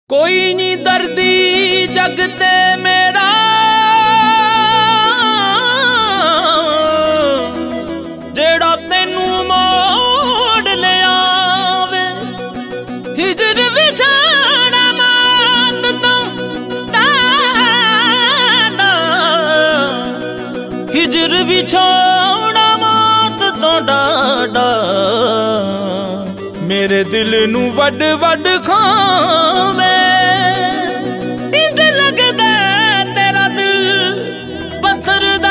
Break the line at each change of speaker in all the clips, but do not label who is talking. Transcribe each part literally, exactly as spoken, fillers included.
कोई नहीं दर्दी जग ते मेरा जेड़ा तेनू मोड़ ले आवे। हिजर विछाड़ा मात तो डाडा, हिजर विछाड़ा मात तो डाडा, मेरे दिल नू वड वड खावे। इंज लगदा तेरा दिल पत्थर दा,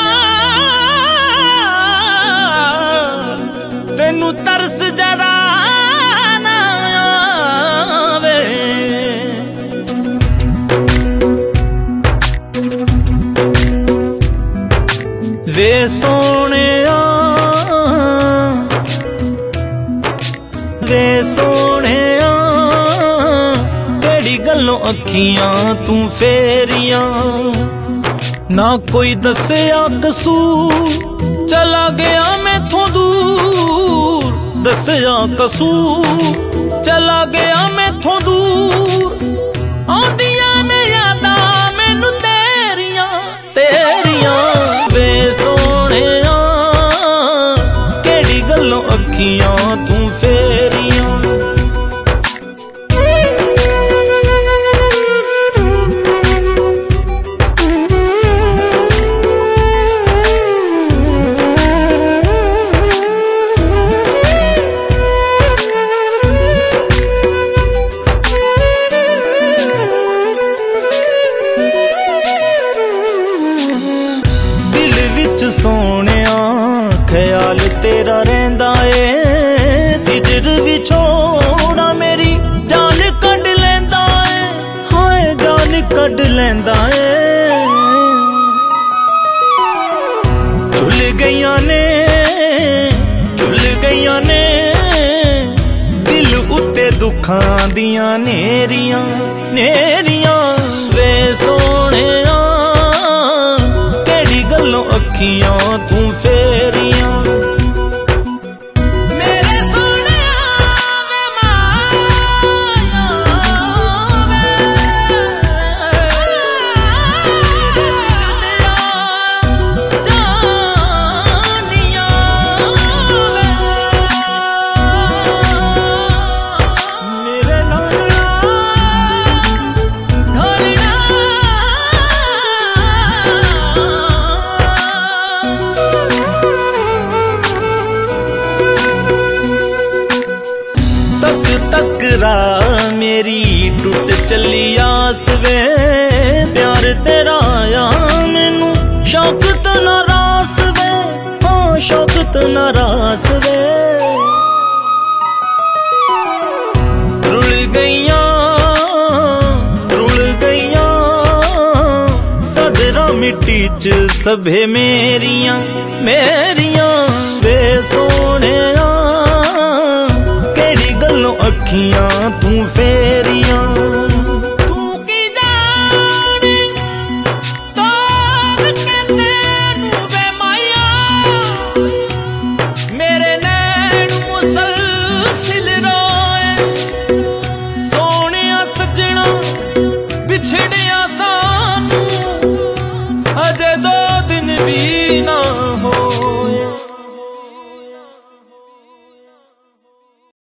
तेनू तरस जरा ना आवे। वे सोहणिया वे सोहणिया केड़ी गल्लों अखियां तू फेरिया। ना कोई दस्या कसूर चला गया मैथों दूर, दस्या कसूर चला गया मैथों दूर। आंदियां ने यादां मैनू तेरियां तेरियां। वे सोहणिया केड़ी गल्लों अखियां तू फेरियां। दिल विच सोहणिया ख्याल तेरा रहिंदा ए। हिजर विछोड़ा मेरी जान कढ लैंदा ए, हाय जान कढ लैंदा ए। झुल गईयां ने झुल गईयां ने दिल उत्ते दुखां दियां नेरियां नेरियां। वे सोहणिया केड़ी गल्लों अखियां तू फेरियां। मेरे सोहणिया वे माया वे दिल दिया जानिया वे। मेरे नालड़ा ढालड़ा तक तक रा मेरी टूट चली आस वे। प्यार तेरा आया मैनू शौक तो नारास वे, हाँ शौक तो नारास वे। रुल गईयां रुल गईयां सदरा मिट्टी च सभे मेरियां मेरियां। वे सोहणिया केड़ी गल्लों अखियां तू फेरियां। तू की जाने तार के तैनू वे माया, मेरे नैन मुसलसिल रोए। सोहणिया सजना बिछड़िया सानू अजे